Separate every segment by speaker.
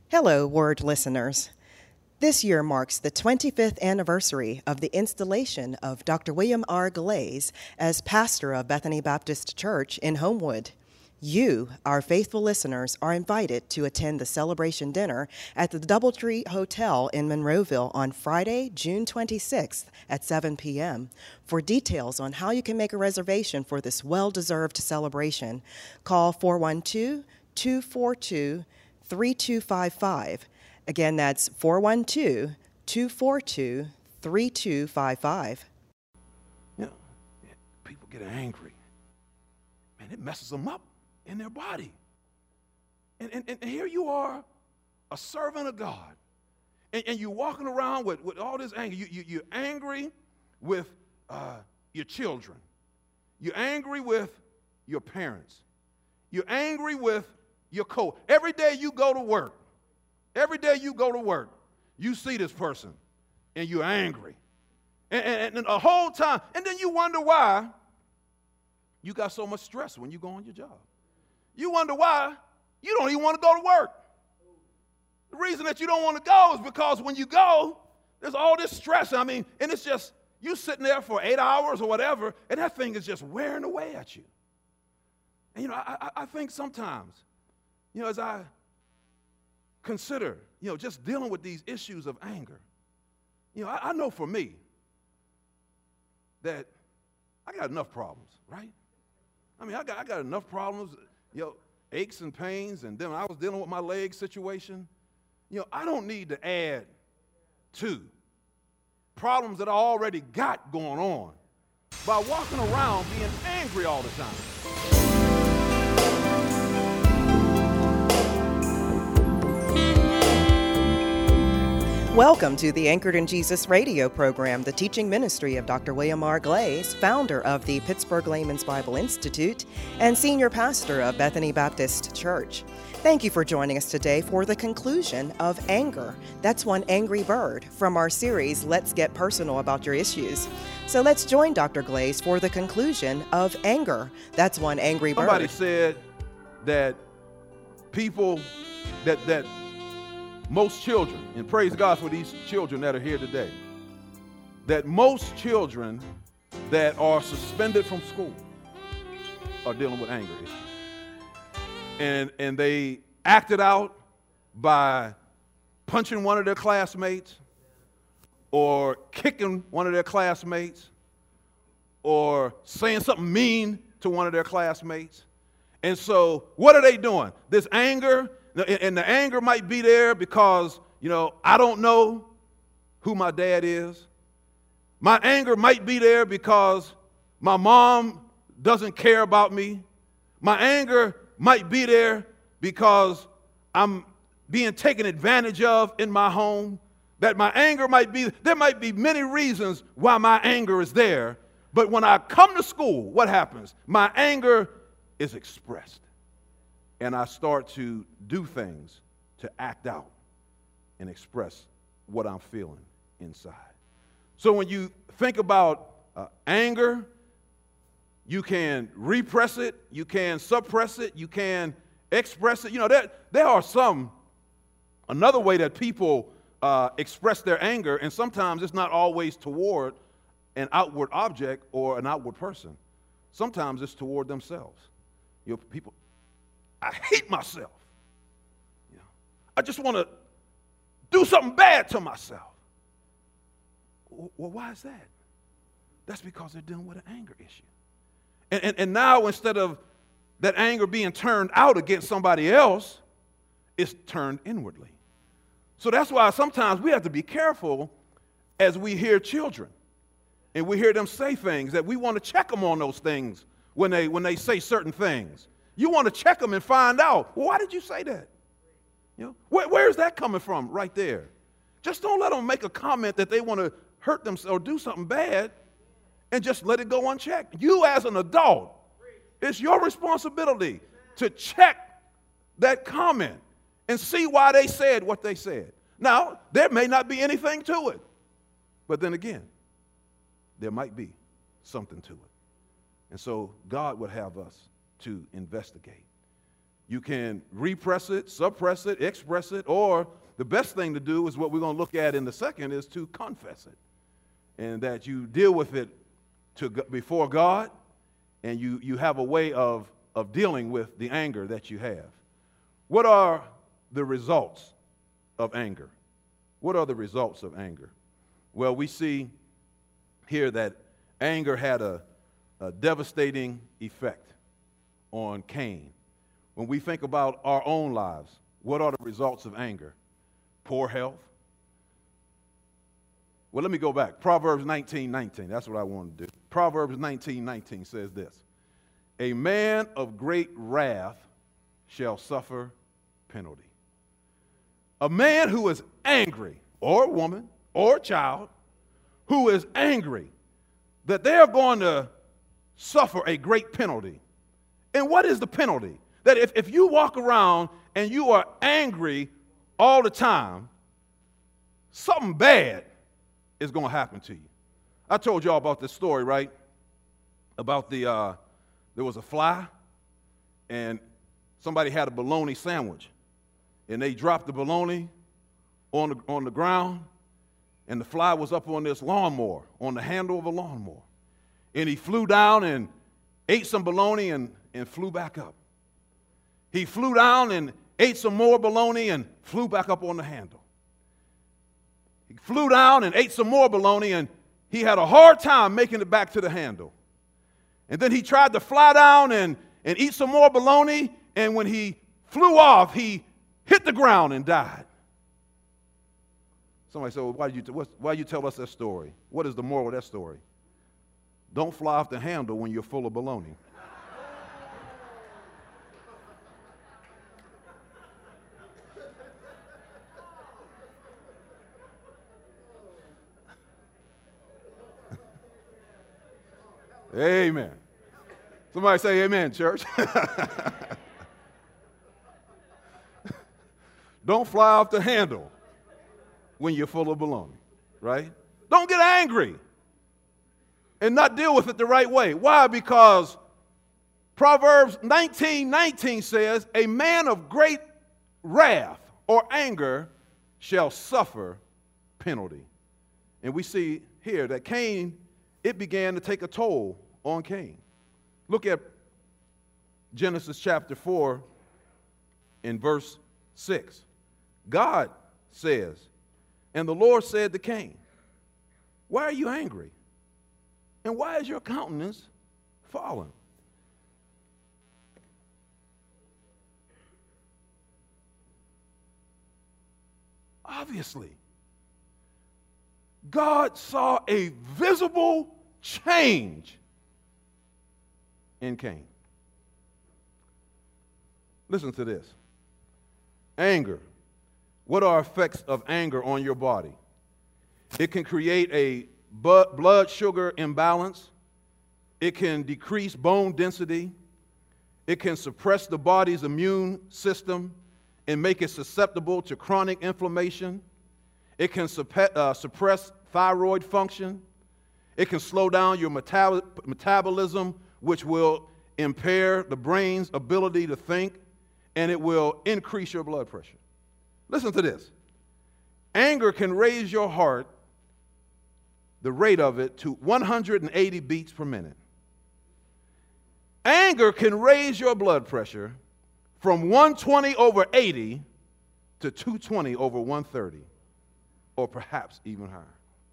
Speaker 1: Hello, Word listeners. This year marks the 25th anniversary of the installation of Dr. William R. Glaze as pastor of Bethany Baptist Church in Homewood. You, our faithful listeners, are invited to attend the celebration dinner at the Doubletree Hotel in Monroeville on Friday, June 26th at 7 p.m. For details on how you can make a reservation for this well-deserved celebration, call 412-242-3255. Again, that's 412-242-3255.
Speaker 2: People get angry. Man, it messes them up in their body. And here you are, a servant of God, and you're walking around with all this anger. You're angry with your children. You're angry with your parents. You're angry with your Every day you go to work, you see this person, and you're angry. And the whole time, and then you wonder why you got so much stress when you go on your job. You wonder why you don't even want to go to work. The reason that you don't want to go is because when you go, there's all this stress. And it's just you sitting there for 8 hours or whatever, and that thing is just wearing away at you. And, I think sometimes, as I consider, just dealing with these issues of anger, I know for me that I got enough problems, right? I got enough problems, aches and pains, and then I was dealing with my leg situation. I don't need to add to problems that I already got going on by walking around being angry all the time.
Speaker 1: Welcome to the Anchored in Jesus radio program, the teaching ministry of Dr. William R. Glaze, founder of the Pittsburgh Layman's Bible Institute and senior pastor of Bethany Baptist Church. Thank you for joining us today for the conclusion of Anger. That's One Angry Bird from our series, Let's Get Personal About Your Issues. So let's join Dr. Glaze for the conclusion of Anger. That's One Angry Bird.
Speaker 2: Somebody said that people, that most children, and praise God for these children that are here today, that most children that are suspended from school are dealing with anger issues. And they act it out by punching one of their classmates or kicking one of their classmates or saying something mean to one of their classmates. And so what are they doing? This anger, and the anger might be there because, I don't know who my dad is. My anger might be there because my mom doesn't care about me. My anger might be there because I'm being taken advantage of in my home. That my anger there might be many reasons why my anger is there. But when I come to school, what happens? My anger is expressed. And I start to do things to act out and express what I'm feeling inside. So when you think about anger, you can repress it, you can suppress it, you can express it. There are another way that people express their anger, and sometimes it's not always toward an outward object or an outward person. Sometimes it's toward themselves. People, I hate myself. I just want to do something bad to myself. Well, why is that? That's because they're dealing with an anger issue. And now instead of that anger being turned out against somebody else, it's turned inwardly. So that's why sometimes we have to be careful as we hear children and we hear them say things that we want to check them on those things when they say certain things. You want to check them and find out, well, why did you say that? Where's that coming from right there? Just don't let them make a comment that they want to hurt themselves or do something bad and just let it go unchecked. You as an adult, it's your responsibility to check that comment and see why they said what they said. Now, there may not be anything to it, but then again, there might be something to it. And so God would have us to investigate. You can repress it, suppress it, express it, or the best thing to do is what we're going to look at in the second is to confess it. And that you deal with it before God, and you have a way of dealing with the anger that you have. What are the results of anger? What are the results of anger? Well, we see here that anger had a devastating effect on Cain. When we think about our own lives, what are the results of anger? Poor health. Well, let me go back. Proverbs 19:19. That's what I want to do. Proverbs 19:19 says this: a man of great wrath shall suffer penalty. A man who is angry, or a woman, or a child, who is angry, that they are going to suffer a great penalty. And what is the penalty? That if you walk around and you are angry all the time, something bad is going to happen to you. I told y'all about this story, right? About there was a fly, and somebody had a bologna sandwich, and they dropped the bologna on the ground, and the fly was up on this lawnmower, on the handle of a lawnmower. And he flew down and ate some bologna and flew back up. He flew down and ate some more bologna and flew back up on the handle. He flew down and ate some more bologna, and he had a hard time making it back to the handle. And then he tried to fly down and eat some more bologna, and when he flew off, he hit the ground and died. Somebody said, well, why you tell us that story? What is the moral of that story? Don't fly off the handle when you're full of bologna. Amen. Somebody say amen, church. Don't fly off the handle when you're full of bologna, right? Don't get angry and not deal with it the right way. Why? Because Proverbs 19:19 says, a man of great wrath or anger shall suffer penalty. And we see here that Cain, it began to take a toll on Cain. Look at Genesis chapter 4 in verse 6. God says, and the Lord said to Cain, why are you angry? And why is your countenance fallen? Obviously, God saw a visible change in Cain. Listen to this. Anger. What are effects of anger on your body? It can create a blood sugar imbalance. It can decrease bone density. It can suppress the body's immune system and make it susceptible to chronic inflammation. It can suppress thyroid function. It can slow down your metabolism, which will impair the brain's ability to think, and it will increase your blood pressure. Listen to this. Anger can raise your heart, the rate of it, to 180 beats per minute. Anger can raise your blood pressure from 120/80 to 220/130, or perhaps even higher.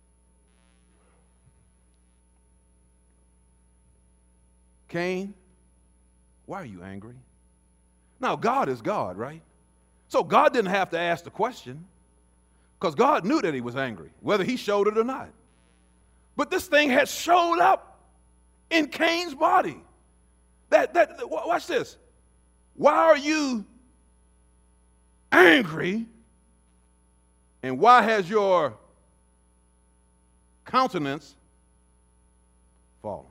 Speaker 2: Cain, why are you angry? Now, God is God, right? So God didn't have to ask the question, because God knew that he was angry, whether he showed it or not. But this thing had showed up in Cain's body. Watch this. Why are you angry? And why has your countenance fallen?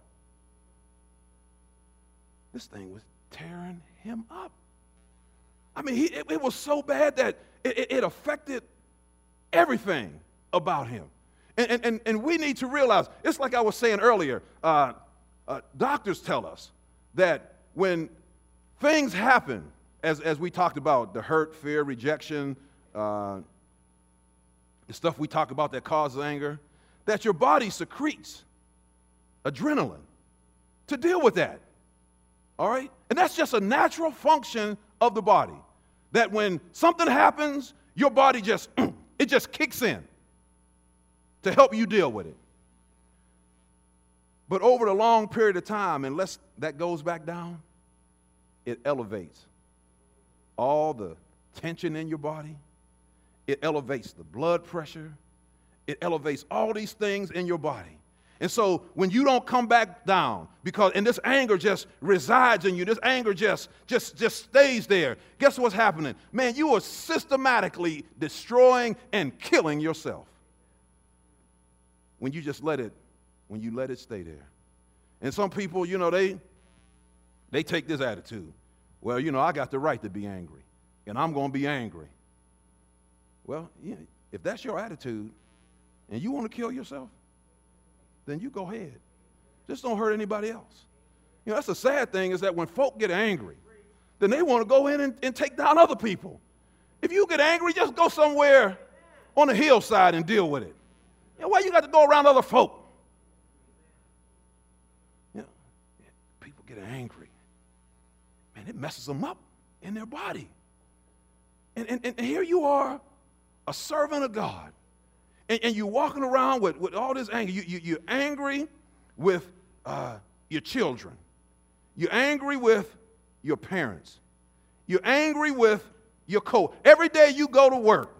Speaker 2: This thing was tearing him up. I mean, it was so bad that it affected everything about him. And we need to realize, it's like I was saying earlier, doctors tell us that when things happen as we talked about, the hurt, fear, rejection, the stuff we talk about that causes anger, that your body secretes adrenaline to deal with that. All right? And that's just a natural function of the body. That when something happens, your body just, it just kicks in to help you deal with it. But over the long period of time, unless that goes back down, it elevates all the tension in your body. It elevates the blood pressure. It elevates all these things in your body. And so when you don't come back down, and this anger just resides in you, this anger just stays there, guess what's happening? Man, you are systematically destroying and killing yourself when you just let it stay there. And some people, they take this attitude. Well, I got the right to be angry, and I'm going to be angry. Well, if that's your attitude and you want to kill yourself, then you go ahead. Just don't hurt anybody else. That's the sad thing, is that when folk get angry, then they want to go in and take down other people. If you get angry, just go somewhere on the hillside and deal with it. Why you got to go around other folk? People get angry. Man, it messes them up in their body. And here you are, a servant of God. And you're walking around with all this anger. You're angry with your children. You're angry with your parents. You're angry with your co. Every day you go to work,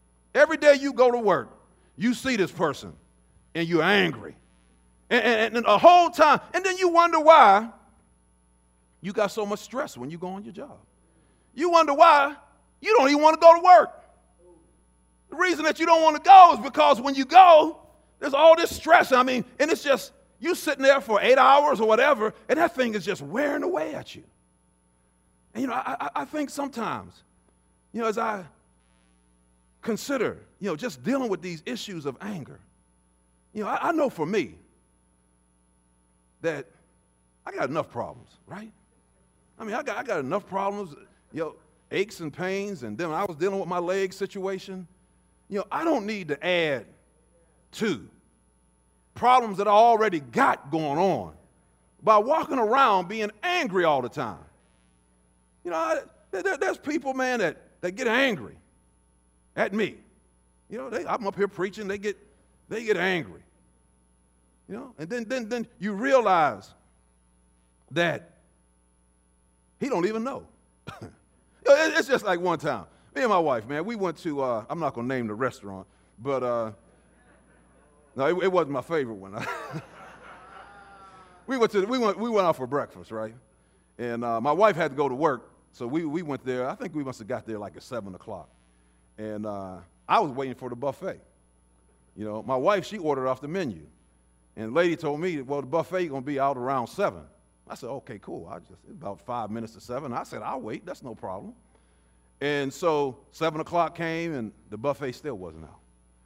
Speaker 2: you see this person, and you're angry. And the whole time, and then you wonder why you got so much stress when you go on your job. You wonder why you don't even want to go to work. The reason that you don't want to go is because when you go, there's all this stress. And it's just you sitting there for 8 hours or whatever, and that thing is just wearing away at you. And, I think sometimes, as I consider, just dealing with these issues of anger, I know for me that I got enough problems, right? I got enough problems, aches and pains, and then I was dealing with my leg situation. I don't need to add to problems that I already got going on by walking around being angry all the time. There's people, man, that get angry at me. I'm up here preaching, they get angry. And then you realize that he don't even know. It's just like one time. Me and my wife, man, we went to, I'm not going to name the restaurant, but no, it wasn't my favorite one. we went out for breakfast, right? And my wife had to go to work, so we went there. I think we must have got there like at 7 o'clock. And I was waiting for the buffet. My wife, she ordered off the menu. And the lady told me, well, the buffet is going to be out around 7. I said, okay, cool. It's about 5 minutes to 7. I said, I'll wait. That's no problem. And so 7 o'clock came, and the buffet still wasn't out.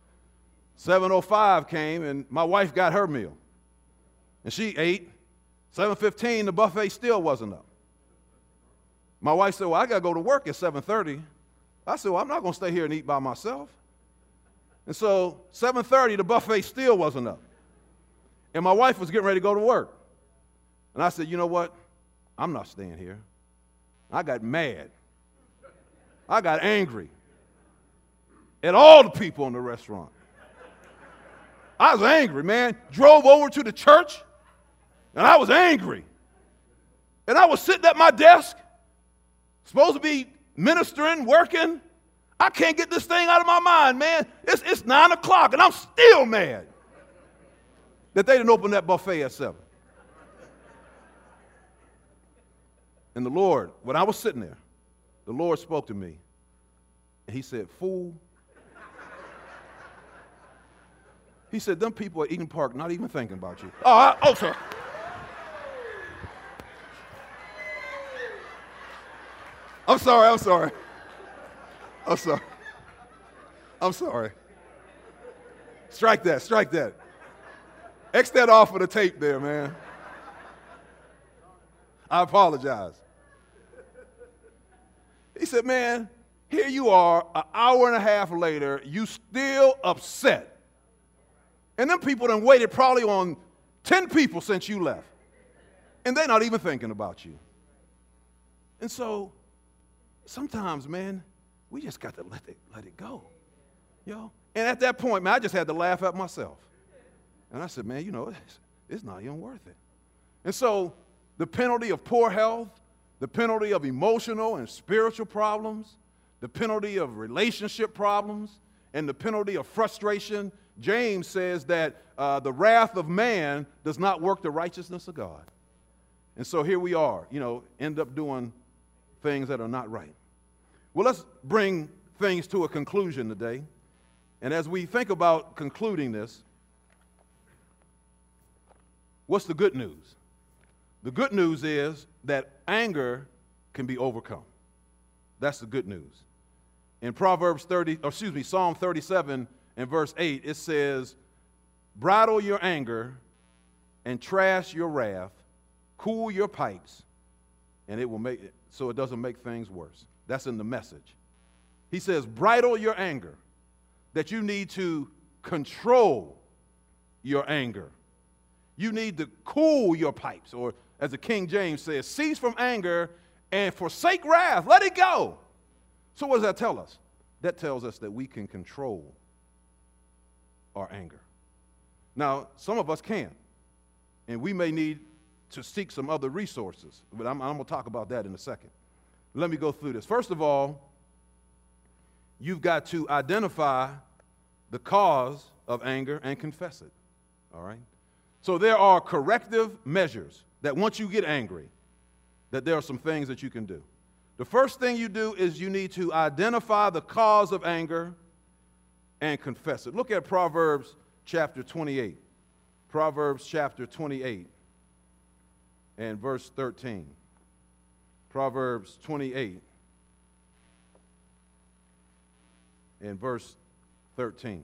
Speaker 2: 7:05 came, and my wife got her meal. And she ate. 7:15, the buffet still wasn't up. My wife said, well, I got to go to work at 7:30. I said, well, I'm not going to stay here and eat by myself. And so 7:30, the buffet still wasn't up. And my wife was getting ready to go to work. And I said, you know what? I'm not staying here. I got mad. I got angry at all the people in the restaurant. I was angry, man. Drove over to the church, and I was angry. And I was sitting at my desk, supposed to be ministering, working. I can't get this thing out of my mind, man. It's 9 o'clock, and I'm still mad that they didn't open that buffet at 7. And the Lord, when I was sitting there, the Lord spoke to me, and he said, fool. He said, them people at Eden Park not even thinking about you. Oh, sir. I'm sorry. Strike that. X that off of the tape there, man. I apologize. He said, man, here you are, an hour and a half later, you still upset. And them people done waited probably on 10 people since you left. And they're not even thinking about you. And so sometimes, man, we just got to let it go. And at that point, man, I just had to laugh at myself. And I said, man, it's not even worth it. And so the penalty of poor health, the penalty of emotional and spiritual problems, the penalty of relationship problems, and the penalty of frustration, James says that the wrath of man does not work the righteousness of God. And so here we are, end up doing things that are not right. Well, let's bring things to a conclusion today. And as we think about concluding this, what's the good news? The good news is that anger can be overcome. That's the good news. In Psalm 37 and verse 8, it says, bridle your anger and trash your wrath, cool your pipes, and it will make it so it doesn't make things worse. That's in the Message. He says, bridle your anger, that you need to control your anger. You need to cool your pipes, or as the King James says, cease from anger and forsake wrath. Let it go. So what does that tell us? That tells us that we can control our anger. Now, some of us can, and we may need to seek some other resources, but I'm going to talk about that in a second. Let me go through this. First of all, you've got to identify the cause of anger and confess it, all right? So there are corrective measures that once you get angry, that there are some things that you can do. The first thing you do is you need to identify the cause of anger and confess it. Look at Proverbs chapter 28. Proverbs chapter 28 and verse 13. Proverbs 28 and verse 13.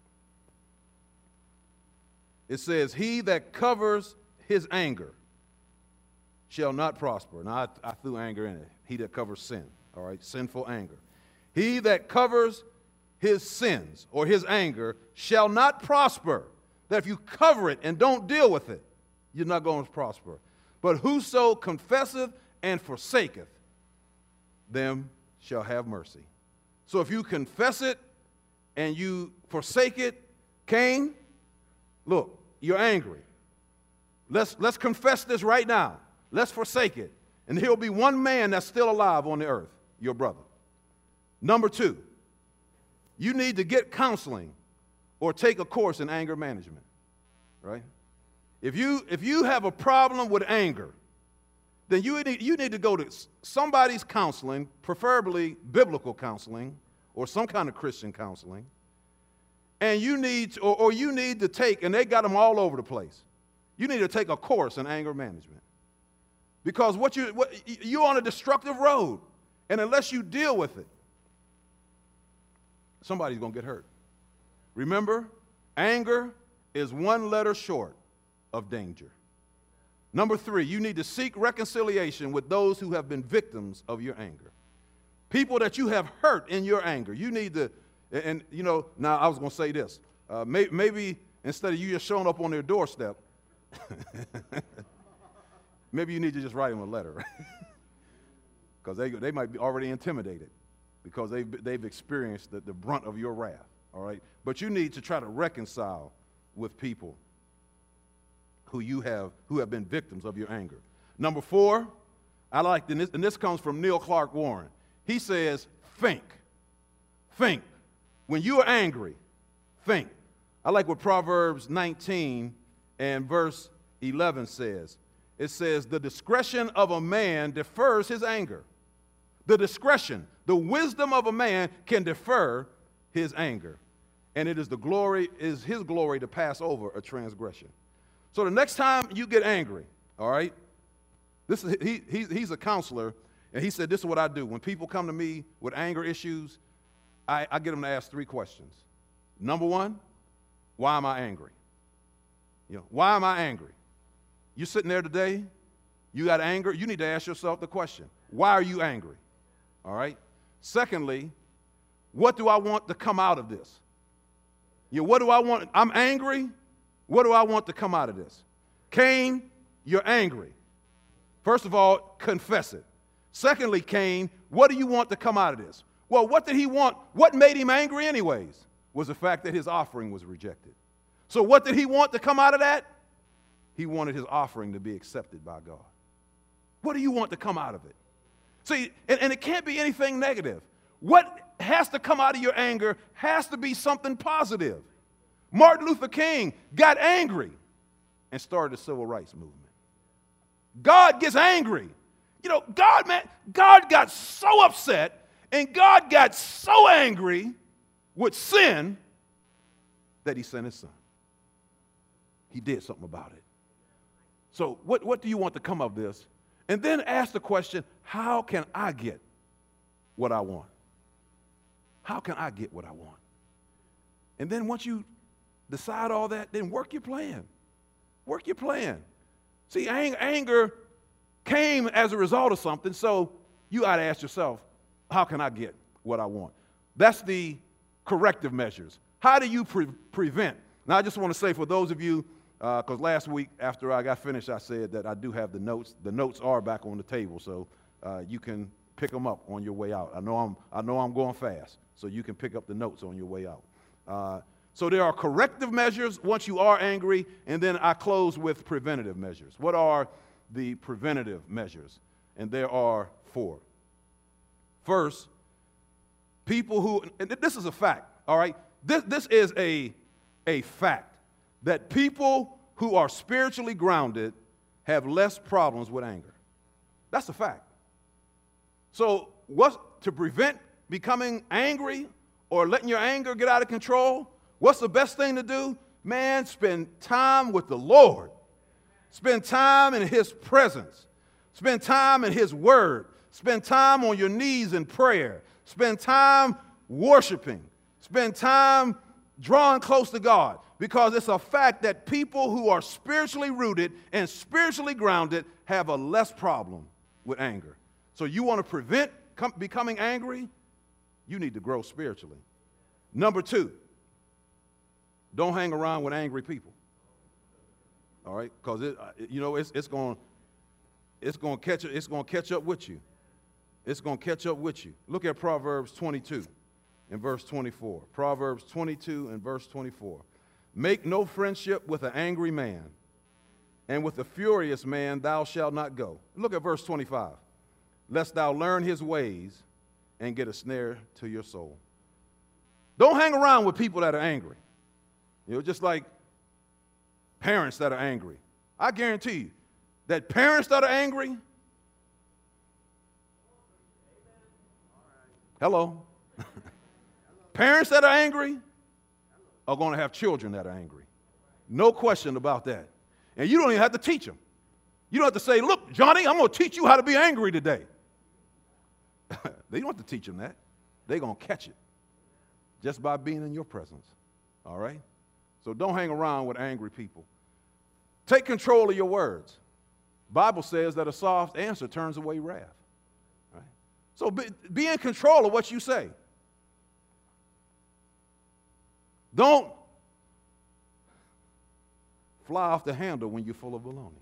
Speaker 2: It says, he that covers his anger shall not prosper. Now, I threw anger in it. He that covers sin, all right, sinful anger. He that covers his sins or his anger shall not prosper. That if you cover it and don't deal with it, you're not going to prosper. But whoso confesseth and forsaketh, them shall have mercy. So if you confess it and you forsake it, Cain, look, you're angry. Let's confess this right now. Let's forsake it. And there'll be one man that's still alive on the earth, your brother. Number two, you need to get counseling or take a course in anger management, right? If you have a problem with anger, then you need to go to somebody's counseling, preferably biblical counseling or some kind of Christian counseling, and you need to take, and they got them all over the place, you need to take a course in anger management. Because you're on a destructive road, and unless you deal with it, somebody's going to get hurt. Remember, anger is one letter short of danger. Number three, you need to seek reconciliation with those who have been victims of your anger. People that you have hurt in your anger. You need to, and now I was going to say this. Maybe instead of you just showing up on their doorstep, maybe you need to just write them a letter. Because they might be already intimidated because they've experienced the brunt of your wrath, all right? But you need to try to reconcile with people who have been victims of your anger. Number four, I like, and this comes from Neil Clark Warren. He says, think. Think. When you are angry, think. I like what Proverbs 19 and verse 11 says. It says, the discretion of a man defers his anger. The discretion, the wisdom of a man can defer his anger. And it is his glory to pass over a transgression. So the next time you get angry, all right, he's a counselor, and he said, this is what I do. When people come to me with anger issues, I get them to ask three questions. Number one, why am I angry? Why am I angry? You sitting there today, you got anger, you need to ask yourself the question, why are you angry? All right? Secondly, what do I want to come out of this? What do I want? I'm angry. What do I want to come out of this? Cain, you're angry. First of all, confess it. Secondly, Cain, what do you want to come out of this? Well, what did he want? What made him angry anyways was the fact that his offering was rejected. So what did he want to come out of that? He wanted his offering to be accepted by God. What do you want to come out of it? See, and it can't be anything negative. What has to come out of your anger has to be something positive. Martin Luther King got angry and started the civil rights movement. God gets angry. God got so upset and God got so angry with sin that he sent his son. He did something about it. So what do you want to come of this? And then ask the question, how can I get what I want? How can I get what I want? And then once you decide all that, then work your plan. Work your plan. See, anger came as a result of something, so you ought to ask yourself, how can I get what I want? That's the corrective measures. How do you prevent? Now, I just want to say for those of you, because last week after I got finished, I said that I do have the notes. The notes are back on the table, so you can pick them up on your way out. I know I'm going fast, so you can pick up the notes on your way out. So there are corrective measures once you are angry, and then I close with preventative measures. What are the preventative measures? And there are 4. First, people who, and this is a fact, all right? This is a fact that people who are spiritually grounded have less problems with anger. That's a fact. So what's to prevent becoming angry or letting your anger get out of control? What's the best thing to do? Man, spend time with the Lord. Spend time in his presence. Spend time in his word. Spend time on your knees in prayer. Spend time worshiping. Spend time drawing close to God. Because it's a fact that people who are spiritually rooted and spiritually grounded have a less problem with anger. So you want to prevent becoming angry? You need to grow spiritually. Number 2, don't hang around with angry people. All right, because it's going to catch up with you. It's going to catch up with you. Look at Proverbs 22 and verse 24. Proverbs 22 and verse 24. Make no friendship with an angry man, and with a furious man thou shalt not go. Look at verse 25. Lest thou learn his ways and get a snare to your soul. Don't hang around with people that are angry. Just like parents that are angry. I guarantee you that parents that are angry, hello, parents that are angry are going to have children that are angry. No question about that. And you don't even have to teach them. You don't have to say, look, Johnny, I'm going to teach you how to be angry today. They don't have to teach them that. They're going to catch it just by being in your presence. All right? So don't hang around with angry people. Take control of your words. The Bible says that a soft answer turns away wrath. Right? So be in control of what you say. Don't fly off the handle when you're full of baloney.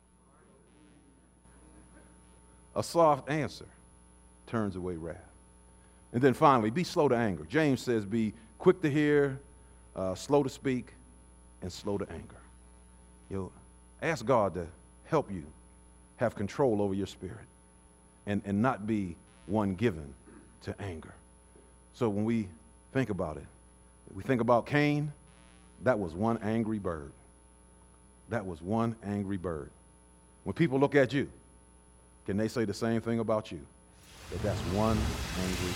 Speaker 2: A soft answer turns away wrath. And then finally, be slow to anger. James says be quick to hear, slow to speak, and slow to anger. Ask God to help you have control over your spirit and not be one given to anger. So when we think about it, we think about Cain, that was one angry bird. That was one angry bird. When people look at you, can they say the same thing about you? That's one angry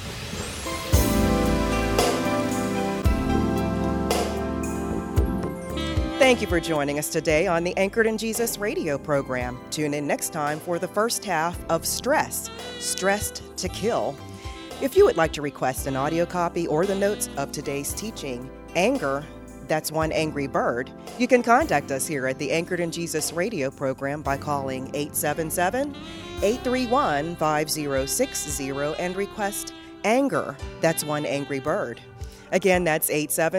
Speaker 2: bird.
Speaker 1: Thank you for joining us today on the Anchored in Jesus radio program. Tune in next time for the first half of Stressed to Kill. If you would like to request an audio copy or the notes of today's teaching, Anger, that's one angry bird, you can contact us here at the Anchored in Jesus radio program by calling 877 831-5060 and request Anger. That's one angry bird. Again, that's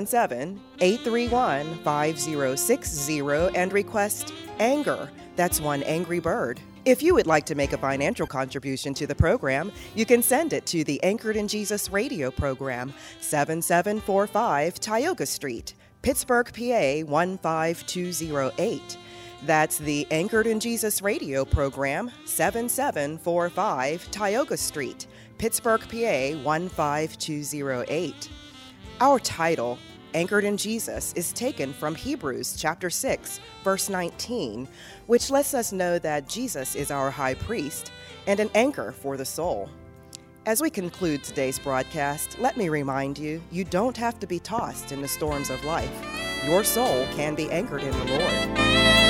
Speaker 1: 877-831-5060 and request Anger. That's one angry bird. If you would like to make a financial contribution to the program, you can send it to the Anchored in Jesus radio program, 7745 Tioga Street, Pittsburgh, PA 15208. That's the Anchored in Jesus radio program, 7745 Tioga Street, Pittsburgh, PA 15208. Our title, Anchored in Jesus, is taken from Hebrews chapter 6, verse 19, which lets us know that Jesus is our high priest and an anchor for the soul. As we conclude today's broadcast, let me remind you, you don't have to be tossed in the storms of life. Your soul can be anchored in the Lord.